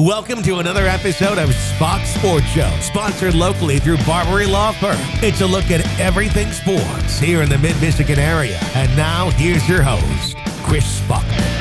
Welcome to another episode of Spock Sports Show, sponsored locally through Barbary Law Firm. It's a look at everything sports here in the Mid-Michigan area. And now, here's your host, Chris Spockman.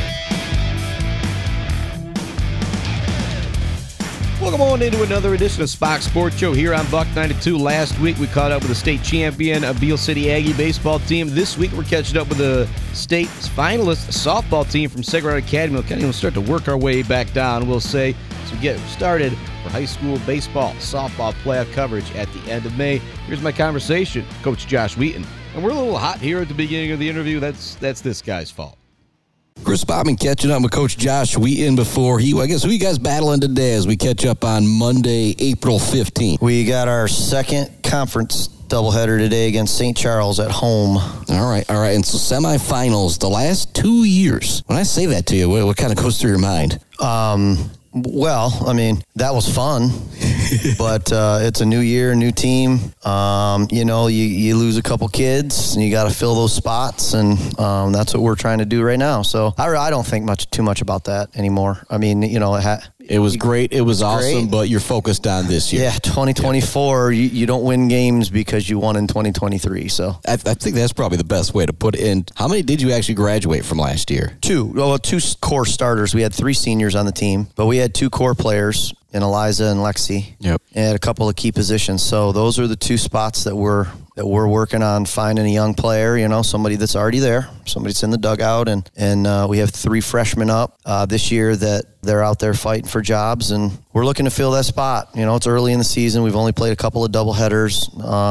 Welcome on into another edition of Spock Sports Show here on Buck 92. Last week, we caught up with the state champion Beale City Aggie baseball team. This week, we're catching up with the state finalist softball team from Sacred Heart Academy. We'll kind of start to work our way back down, we'll say, as we get started for high school baseball, softball playoff coverage at the end of May. Here's my conversation, Coach Josh Wheaton. And we're a little hot here at the beginning of the interview. That's this guy's fault. Chris Spockman catching up with Coach Josh Wheaton before who you guys battling today as we catch up on Monday, April 15th? We got our second conference doubleheader today against St. Charles at home. All right. And so semifinals, the last 2 years. When I say that to you, what kind of goes through your mind? Well, I mean, that was fun, but it's a new year, new team. You lose a couple kids, and you got to fill those spots, and that's what we're trying to do right now. So I don't think too much about that anymore. I mean, it was great. It was awesome, but you're focused on this year. Yeah, 2024, you don't win games because you won in 2023. So I think that's probably the best way to put it in. How many did you actually graduate from last year? Two core starters. We had 3 seniors on the team, but we had 2 core players in Eliza and Lexi. Yep. And a couple of key positions. So those are the 2 spots that we're working on finding a young player, somebody that's already there, somebody that's in the dugout, and we have 3 freshmen up this year that they're out there fighting for jobs, and we're looking to fill that spot. It's early in the season. We've only played a couple of doubleheaders.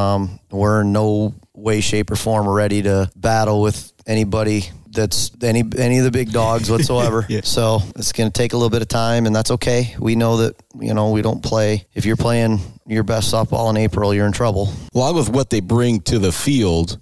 We're in no way, shape, or form ready to battle with anybody that's any of the big dogs whatsoever. Yeah. So it's going to take a little bit of time, and that's okay. We know that, we don't play. If you're playing your best softball in April, you're in trouble. Along with what they bring to the field,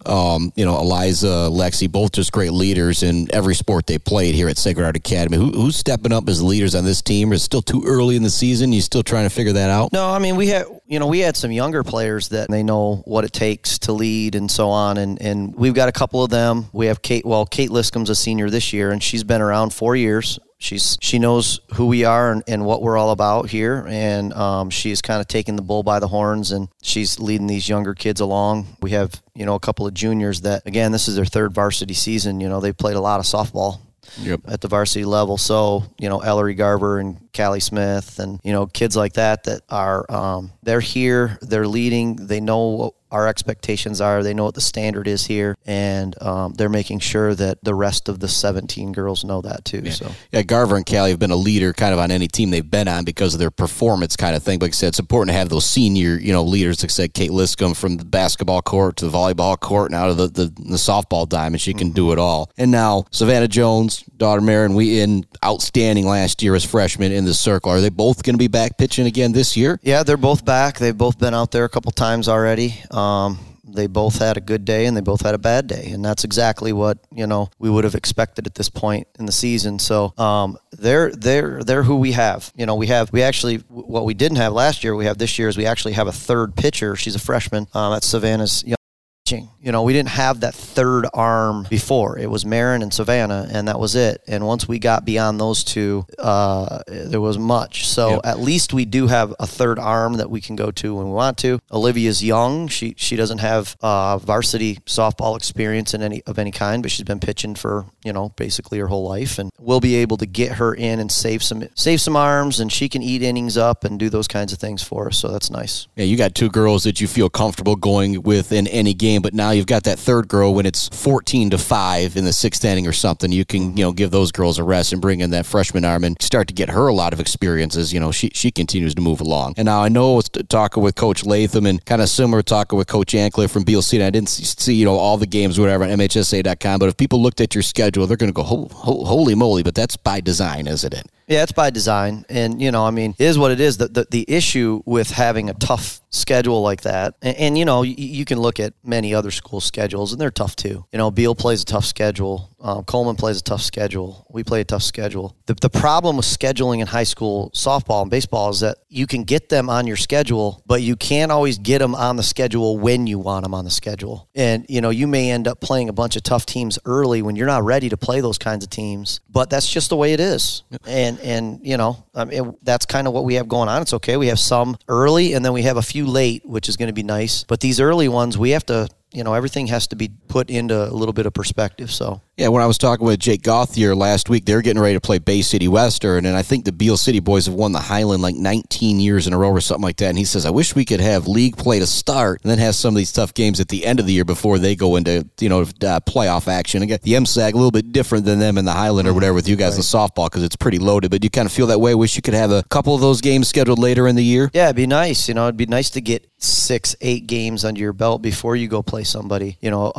Eliza, Lexi, both just great leaders in every sport they played here at Sacred Heart Academy. Who's stepping up as leaders on this team? Is it still too early in the season? You still trying to figure that out? No, I mean, we had some younger players that they know what it takes to lead and so on, and we've got a couple of them. We have Kate Liscom's a senior this year, and she's been around 4 years. She knows who we are and what we're all about here, and she's kind of taking the bull by the horns, and she's leading these younger kids along. We have, a couple of juniors that, again, this is their 3rd varsity season. They played a lot of softball. Yep. At the varsity level. So, Ellery Garber and Callie Smith and, kids like that are, they're here, they're leading, they know what our expectations are, they know what the standard is here, and they're making sure that the rest of the 17 girls know that too. Yeah. So Garver and Callie have been a leader kind of on any team they've been on because of their performance kind of thing. But like I said, it's important to have those senior, leaders, like I said, Kate Liscomb from the basketball court to the volleyball court and out of the softball diamond. She can do it all. And now Savannah Jones, daughter Marin Wheaton, outstanding last year as freshmen in the circle. Are they both going to be back pitching again this year? Yeah, they're both back. They've both been out there a couple times already. They both had a good day and they both had a bad day, and that's exactly what we would have expected at this point in the season. So they're who we have. We actually, what we didn't have last year, we have this year is we actually have a 3rd pitcher. She's a freshman. That's Savannah's pitching. We didn't have that 3rd arm before. It was Marin and Savannah, and that was it. And once we got beyond those 2, there was much. So At least we do have a 3rd arm that we can go to when we want to. Olivia's young. She doesn't have varsity softball experience in any kind, but she's been pitching for basically her whole life, and we'll be able to get her in and save some arms, and she can eat innings up and do those kinds of things for us. So that's nice. Yeah, you got 2 girls that you feel comfortable going with in any game, but now you've got that 3rd girl when it's 14-5 in the 6th inning or something. You can give those girls a rest and bring in that freshman arm and start to get her a lot of experiences. She continues to move along. And now I know I was talking with Coach Latham and kind of similar talking with Coach Ankler from Beale City. I didn't see all the games or whatever on MHSA.com, but if people looked at your schedule, they're going to go, holy moly, but that's by design, isn't it? Yeah, it's by design. And, it is what it is. The issue with having a tough schedule like that, and you can look at many other school schedules, and they're tough too. Beale plays a tough schedule. Coleman plays a tough schedule. We play a tough schedule. The problem with scheduling in high school softball and baseball is that you can get them on your schedule, but you can't always get them on the schedule when you want them on the schedule. And, you may end up playing a bunch of tough teams early when you're not ready to play those kinds of teams. But that's just the way it is. And that's kind of what we have going on. It's okay. We have some early, and then we have a few late, which is going to be nice. But these early ones, we have to, everything has to be put into a little bit of perspective. So yeah, when I was talking with Jake Gauthier last week, they're getting ready to play Bay City Western, and I think the Beal City boys have won the Highland like 19 years in a row or something like that. And he says, I wish we could have league play to start and then have some of these tough games at the end of the year before they go into playoff action. Again, the MSAC a little bit different than them in the Highland or whatever with you guys in softball because it's pretty loaded. But you kind of feel that way. Wish you could have a couple of those games scheduled later in the year. Yeah, it'd be nice. It'd be nice to get 6-8 games under your belt before you go play somebody,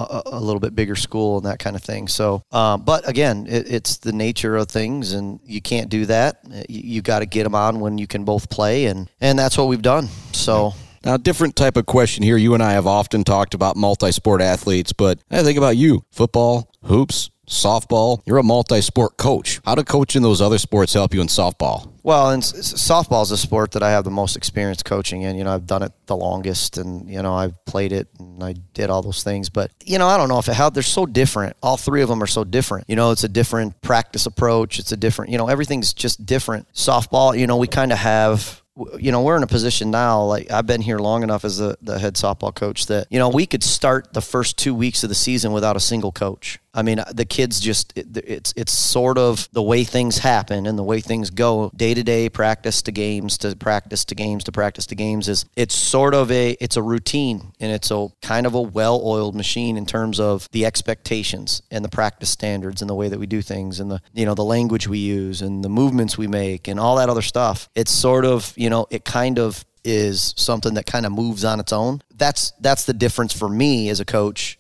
a little bit bigger school and that kind of thing. So, but again, it's the nature of things, and you can't do that. You got to get them on when you can both play, and that's what we've done. So. Now, different type of question here. You and I have often talked about multi-sport athletes, but I think about you. Football, hoops, softball. You're a multi-sport coach. How do coaching those other sports help you in softball? Well, and softball is a sport that I have the most experience coaching in. I've done it the longest, and, I've played it, and I did all those things. But, I don't know if it helped. They're so different. All three of them are so different. It's a different practice approach. It's a different, everything's just different. Softball, we kind of have... we're in a position now, like I've been here long enough as the head softball coach that, we could start the first 2 weeks of the season without a single coach. I mean, the kids just, it's sort of the way things happen and the way things go day to day, practice to games, to practice to games, to practice to games it's sort of it's a routine, and it's a kind of a well-oiled machine in terms of the expectations and the practice standards and the way that we do things and the language we use and the movements we make and all that other stuff. It's sort of, it kind of is something that kind of moves on its own. That's the difference for me as a coach,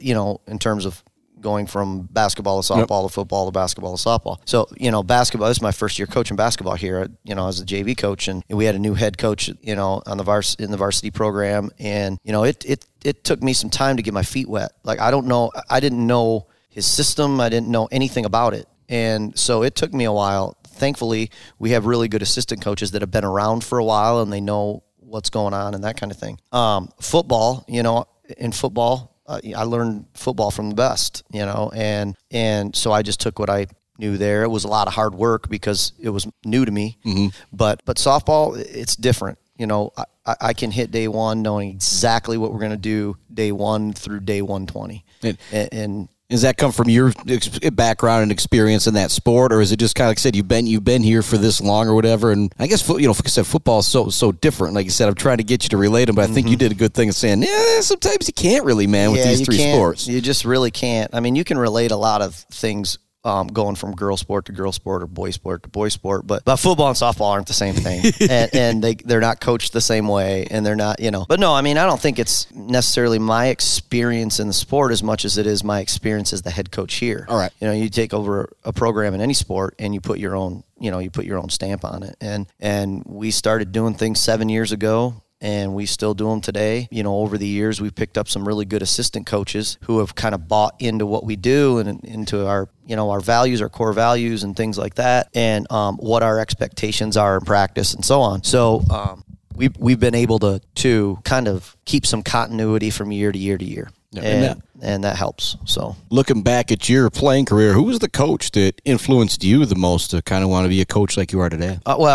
in terms of going from basketball to softball to football to basketball to softball. So, basketball, this is my first year coaching basketball here, as a JV coach, and we had a new head coach, on in the varsity program, and, it took me some time to get my feet wet. Like, I didn't know his system. I didn't know anything about it. And so it took me a while. Thankfully, we have really good assistant coaches that have been around for a while, and they know what's going on and that kind of thing. Football, in football, I learned football from the best, and so I just took what I knew there. It was a lot of hard work because it was new to me, but softball, it's different. I can hit day one knowing exactly what we're going to do day one through day 120. And does that come from your background and experience in that sport, or is it just kind of like I said, you've been here for this long or whatever? And I guess like I said, football is so different. Like you said, I'm trying to get you to relate them, but I think you did a good thing of saying, sometimes you can't really, man, with these three sports. You just really can't. I mean, you can relate a lot of things. Going from girl sport to girl sport or boy sport to boy sport, but football and softball aren't the same thing, and they're not coached the same way, and they're not, But no, I mean, I don't think it's necessarily my experience in the sport as much as it is my experience as the head coach here. All right, you take over a program in any sport and you put your own, stamp on it, and we started doing things 7 years ago. And we still do them today. Over the years, we've picked up some really good assistant coaches who have kind of bought into what we do and into our, our values, our core values and things like that, and what our expectations are in practice and so on. So we've been able to kind of keep some continuity from year to year to year. Yeah, and that helps. So, looking back at your playing career, who was the coach that influenced you the most to kind of want to be a coach like you are today?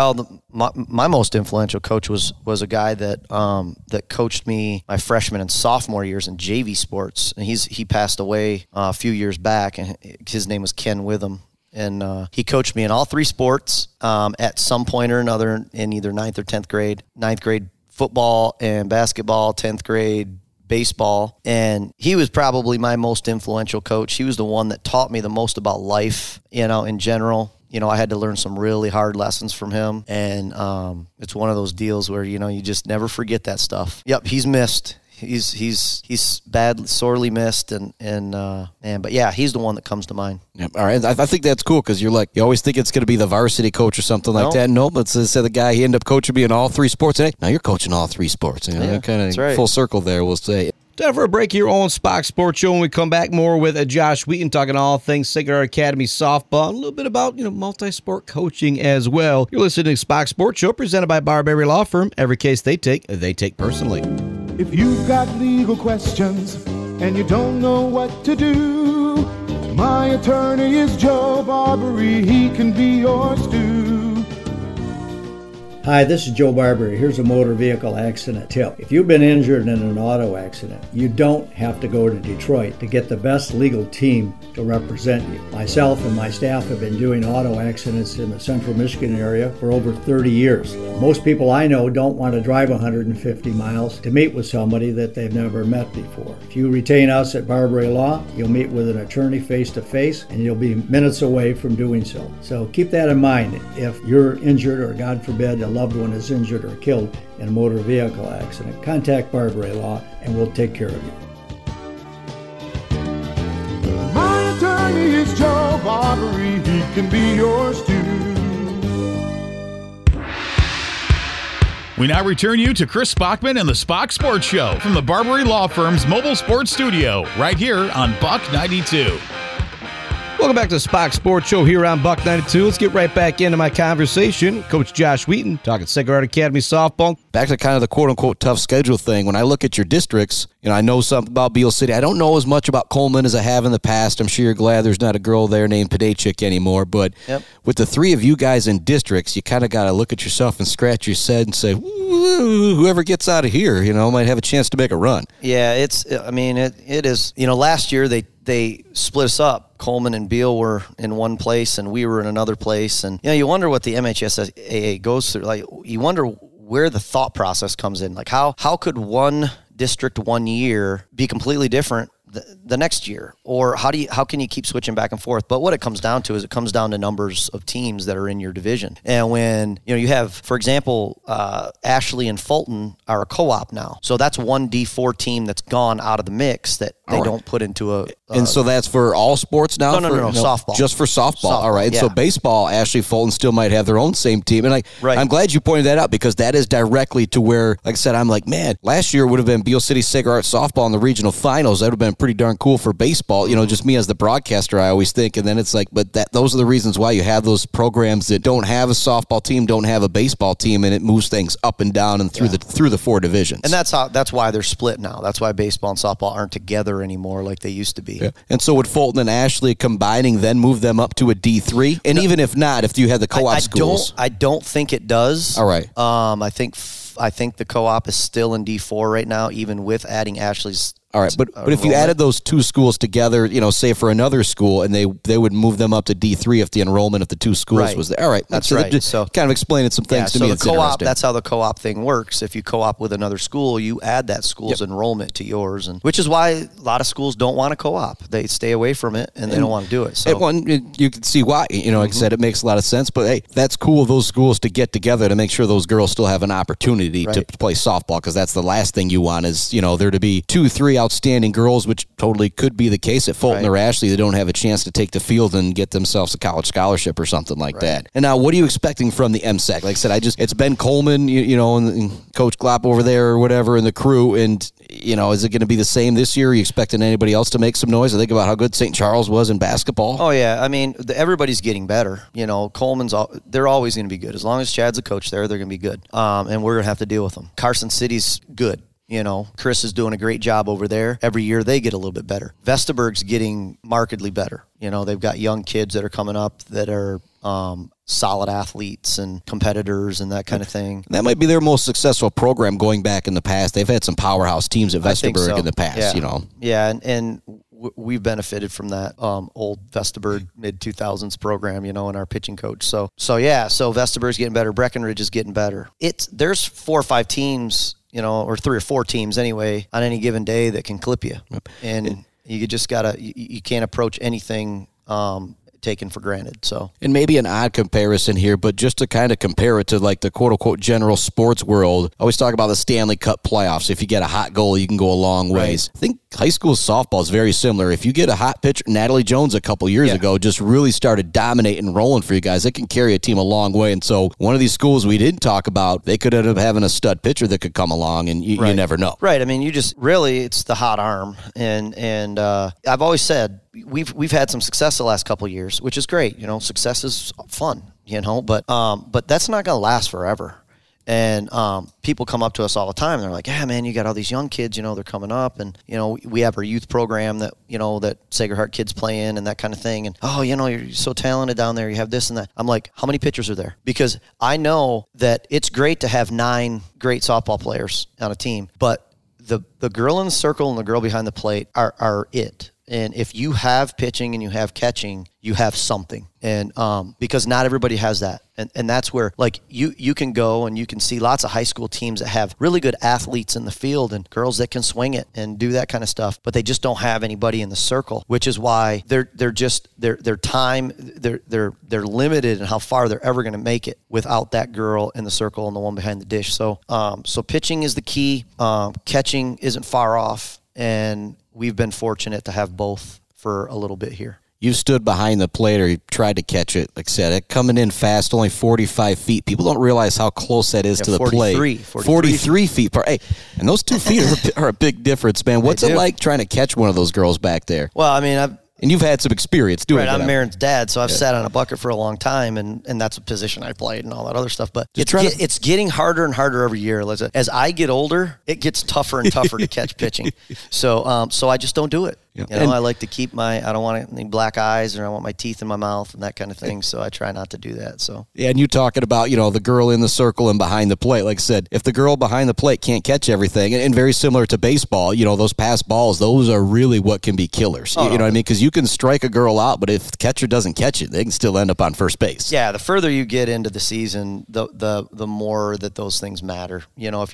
My most influential coach was a guy that coached me my freshman and sophomore years in JV sports, and he passed away a few years back, and his name was Ken Witham. And he coached me in all three sports at some point or another in either 9th or 10th grade. 9th grade football and basketball, 10th grade baseball, and he was probably my most influential coach. He was the one that taught me the most about life, in general. I had to learn some really hard lessons from him, and it's one of those deals where, you just never forget that stuff. Yep, he's missed. He's bad, sorely missed, but yeah, he's the one that comes to mind. Yep. All right, I think that's cool because you always think it's going to be the varsity coach or something like that. No, but the guy he ended up coaching me in all three sports. Hey, now you're coaching all three sports. Kind of right. Full circle there, we'll say. Time for a break here on Spock Sports Show. When we come back, more with Josh Wheaton talking all things Sacred Heart Academy softball, and a little bit about multi-sport coaching as well. You're listening to Spock Sports Show, presented by Barberry Law Firm. Every case they take personally. If you've got legal questions and you don't know what to do, my attorney is Joe Barberry. He can be yours too. Hi, this is Joe Barberry. Here's a motor vehicle accident tip. If you've been injured in an auto accident, you don't have to go to Detroit to get the best legal team to represent you. Myself and my staff have been doing auto accidents in the central Michigan area for over 30 years. Most people I know don't want to drive 150 miles to meet with somebody that they've never met before. If you retain us at Barberry Law, you'll meet with an attorney face-to-face, and you'll be minutes away from doing so. So keep that in mind. If you're injured or, God forbid, a loved one is injured or killed in a motor vehicle accident, contact Barberry Law and we'll take care of you. My attorney is Joe Barberry. He can be yours too. We now return you to Chris Spockman and the Spock Sports Show from the Barberry Law Firm's mobile sports studio right here on Buck 92. Welcome back to the Spock Sports Show here on Buck 92. Let's get right back into my conversation. Coach Josh Wheaton talking Sacred Heart Academy softball. Back to kind of the quote-unquote tough schedule thing. When I look at your districts, I know something about Beale City. I don't know as much about Coleman as I have in the past. I'm sure you're glad there's not a girl there named Padaychik anymore. But with the three of you guys in districts, you kind of got to look at yourself and scratch your head and say, whoever gets out of here, might have a chance to make a run. Yeah, it is. Last year they split us up. Coleman and Beale were in one place and we were in another place. And, you wonder what the MHSAA goes through. Like, you wonder where the thought process comes in. Like, how could one district 1 year be completely different the next year? Or how can you keep switching back and forth? But what it comes down to is it comes down to numbers of teams that are in your division. And when you have, for example, Ashley and Fulton are a co-op now, so that's one D4 team that's gone out of the mix that they don't put into a. And so that's for all sports now? No, softball. Just for softball. All right. Yeah. So baseball, Ashley Fulton still might have their own same team. And I'm glad you pointed that out because that is directly to where, like I said, I'm like, man, last year would have been Beale City Sacred Heart softball in the regional finals. That would have been pretty darn cool for baseball. Just me as the broadcaster, I always think. And then it's like, but those are the reasons why you have those programs that don't have a softball team, don't have a baseball team, and it moves things up and down and through the four divisions. And that's why they're split now. That's why baseball and softball aren't together anymore like they used to be. Yeah. And so would Fulton and Ashley combining then move them up to a D3? And even if not, if you had the co-op schools? I don't think it does. All right. I think the co-op is still in D4 right now, even with adding Ashley's. All right, but if you added those two schools together, say for another school, and they would move them up to D3 if the enrollment of the two schools was there. All right, that's right. Just kind of explaining some things to me. So the co-op, that's how the co-op thing works. If you co-op with another school, you add that school's enrollment to yours, and which is why a lot of schools don't want to co-op. They stay away from it, and they don't want to do it. So you can see why. Like I said, it makes a lot of sense. But hey, that's cool of those schools to get together to make sure those girls still have an opportunity to play softball, because that's the last thing you want is there to be 2-3 outstanding girls, which totally could be the case at Fulton or Ashley. They don't have a chance to take the field and get themselves a college scholarship or something like that. And now, what are you expecting from the MSAC? Like I said, it's Ben Coleman, and Coach Glopp over there or whatever, and the crew. And is it going to be the same this year? Are you expecting anybody else to make some noise? I think about how good St. Charles was in basketball. Oh yeah, I mean everybody's getting better. Coleman's they're always going to be good as long as Chad's a coach there. They're going to be good, and we're going to have to deal with them. Carson City's good. Chris is doing a great job over there. Every year they get a little bit better. Vestaburg's getting markedly better. They've got young kids that are coming up that are solid athletes and competitors and that kind of thing. That might be their most successful program going back in the past. They've had some powerhouse teams at Vestaburg in the past, Yeah, and we've benefited from that old Vestaburg mid-2000s program, in our pitching coach. So Vestaburg's getting better. Breckenridge is getting better. There's 4 or 5 teams, or 3 or 4 teams anyway, on any given day that can clip you. And you just gotta, you can't approach anything taken for granted. So, and maybe an odd comparison here, but just to kind of compare it to like the quote-unquote general sports world, I always talk about the Stanley Cup playoffs. If you get a hot goal, you can go a long ways. I think high school softball is very similar. If you get a hot pitcher, Natalie Jones a couple years ago just really started dominating and rolling for you guys. It can carry a team a long way. And so one of these schools we didn't talk about, they could end up having a stud pitcher that could come along, and you never know. Right. I mean, you just really, it's the hot arm. And I've always said, we've had some success the last couple of years, which is great. You know, success is fun, you know, but that's not going to last forever. And people come up to us all the time. They're like, yeah, man, you got all these young kids, you know, they're coming up. And, you know, we have our youth program that, you know, that Sacred Heart kids play in and that kind of thing. And, oh, you know, you're so talented down there. You have this and that. I'm like, how many pitchers are there? Because I know that it's great to have 9 great softball players on a team, but the girl in the circle and the girl behind the plate are it. And if you have pitching and you have catching, you have something. And because not everybody has that. And that's where, like, you can go and you can see lots of high school teams that have really good athletes in the field and girls that can swing it and do that kind of stuff, but they just don't have anybody in the circle, which is why their time, they're limited in how far they're ever going to make it without that girl in the circle and the one behind the dish. So pitching is the key. Catching isn't far off, and we've been fortunate to have both for a little bit here. You stood behind the plate or you tried to catch it. Like I said, it coming in fast, only 45 feet. People don't realize how close that is to the plate. 43 feet. Hey, and those 2 feet are a big difference, man. What's it like trying to catch one of those girls back there? Well, I mean, and you've had some experience doing it. Right, I'm Marin's dad, so I've sat on a bucket for a long time, and that's a position I played and all that other stuff. But it's getting harder and harder every year. As I get older, it gets tougher and tougher to catch pitching. So I just don't do it. Yep. You know, I like to keep I don't want any black eyes, or I want my teeth in my mouth and that kind of thing. So I try not to do that. So yeah, and you talking about, you know, the girl in the circle and behind the plate. Like I said, if the girl behind the plate can't catch everything, and very similar to baseball, you know, those pass balls, those are really what can be killers. You know what I mean? Because you can strike a girl out, but if the catcher doesn't catch it, they can still end up on first base. Yeah, the further you get into the season, the more that those things matter. You know, if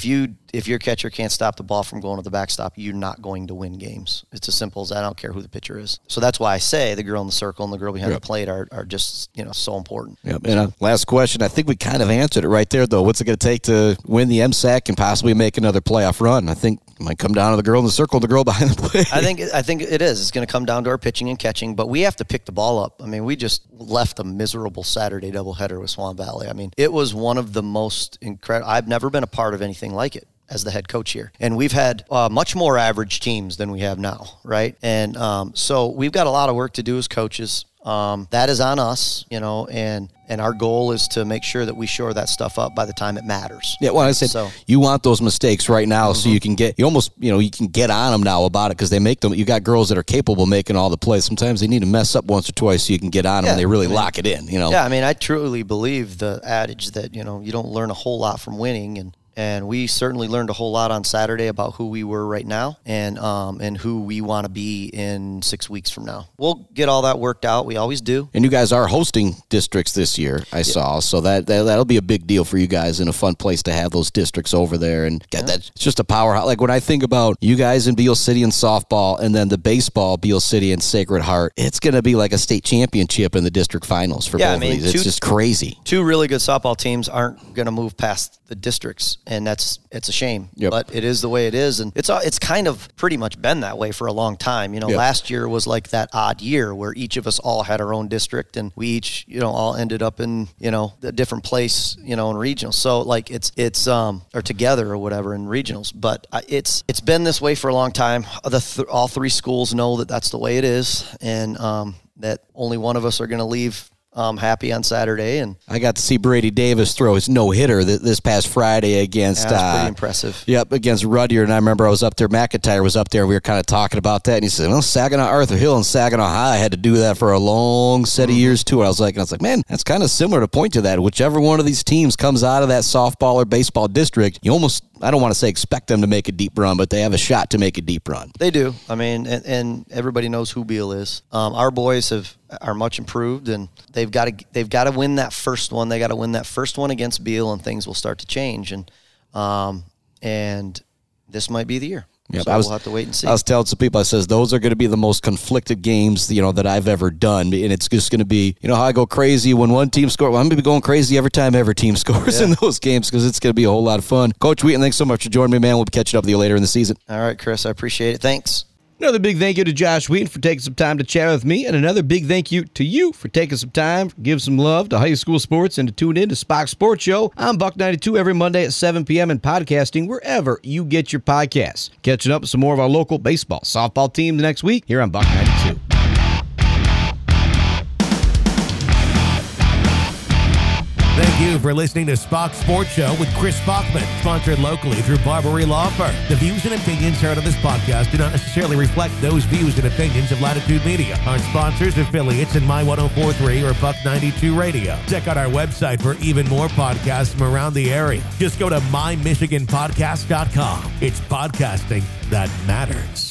your catcher can't stop the ball from going to the backstop, you're not going to win games. It's as simple as that. I don't care who the pitcher is. So that's why I say the girl in the circle and the girl behind the plate are just, you know, so important. Yep. And last question, I think we kind of answered it right there, though. What's it going to take to win the MSAC and possibly make another playoff run? I think it might come down to the girl in the circle and the girl behind the plate. I think it is. It's going to come down to our pitching and catching, but we have to pick the ball up. I mean, we just left a miserable Saturday doubleheader with Swan Valley. I mean, it was one of the most incredible. I've never been a part of anything like it as the head coach here. And we've had much more average teams than we have now, right? And so we've got a lot of work to do as coaches. That is on us, you know, and our goal is to make sure that we shore that stuff up by the time it matters. Yeah, well, I said you want those mistakes right now, so you can get you can get on them now about it, because they make them. You got girls that are capable of making all the plays. Sometimes they need to mess up once or twice so you can get on them and they really lock it in. You know. Yeah, I mean, I truly believe the adage that, you know, you don't learn a whole lot from winning, and we certainly learned a whole lot on Saturday about who we were right now and who we want to be in 6 weeks from now. We'll get all that worked out. We always do. And you guys are hosting districts this year, I saw. So that'll be a big deal for you guys and a fun place to have those districts over there. And that's just a powerhouse. Like when I think about you guys in Beal City and softball, and then the baseball, Beal City and Sacred Heart, it's going to be like a state championship in the district finals for both of these. It's just crazy. 2 really good softball teams aren't going to move past the districts, and it's a shame. Yep. But it is the way it is, and it's kind of pretty much been that way for a long time. You know, last year was like that odd year where each of us all had our own district, and we each, you know, all ended up in, you know, a different place, you know, in regionals. So like it's or together or whatever in regionals. But it's been this way for a long time. All 3 schools know that that's the way it is, and that only one of us are going to leave happy on Saturday. And I got to see Brady Davis throw his no-hitter this past Friday against... that's pretty impressive. Yep, against Rudyard. And I remember I was up there, McIntyre was up there, and we were kind of talking about that. And he said, well, Saginaw Arthur Hill and Saginaw High had to do that for a long set of years, too. And I was like, man, that's kind of similar to point to that. Whichever one of these teams comes out of that softball or baseball district, you almost... I don't want to say expect them to make a deep run, but they have a shot to make a deep run. They do. I mean, and everybody knows who Beal is. Our boys are much improved, and they've got to win that first one. They got to win that first one against Beal, and things will start to change. And this might be the year. Yep, So we'll have to wait and see. I was telling some people, I says, those are going to be the most conflicted games, that I've ever done. And it's just going to be, how I go crazy when one team scores. Well, I'm going to be going crazy every time every team scores in those games because it's going to be a whole lot of fun. Coach Wheaton, thanks so much for joining me, man. We'll be catching up with you later in the season. All right, Chris, I appreciate it. Thanks. Another big thank you to Josh Wheaton for taking some time to chat with me, and another big thank you to you for taking some time, give some love to high school sports, and to tune in to Spock Sports Show on Buck 92 every Monday at 7 p.m. and podcasting wherever you get your podcasts. Catching up with some more of our local baseball, softball team next week here on Buck 92. Thank you for listening to Spock Sports Show with Chris Spockman, sponsored locally through Barbary Law Firm. The views and opinions heard on this podcast do not necessarily reflect those views and opinions of Latitude Media, our sponsors, affiliates, and My 104.3 or Buck 92 Radio. Check out our website for even more podcasts from around the area. Just go to mymichiganpodcast.com. It's podcasting that matters.